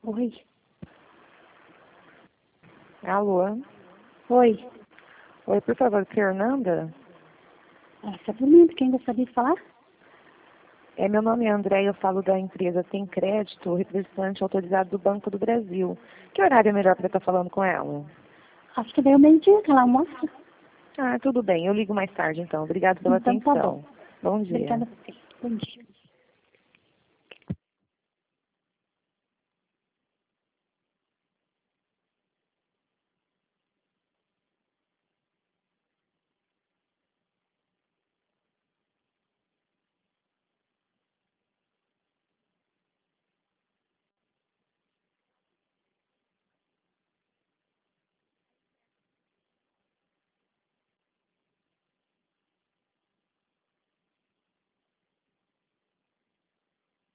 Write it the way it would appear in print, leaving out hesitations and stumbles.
Oi. Alô? Oi. Oi, por favor, Fernanda? Só por mim, quem gostaria de falar? Meu nome é André, eu falo da empresa Tem Crédito, representante autorizado do Banco do Brasil. Que horário é melhor para estar falando com ela? Acho que veio meio-dia que ela almoça. Ah, tudo bem, eu ligo mais tarde então. Obrigado pela Então tá bom. atenção. Bom dia. Obrigada a você. Bom dia.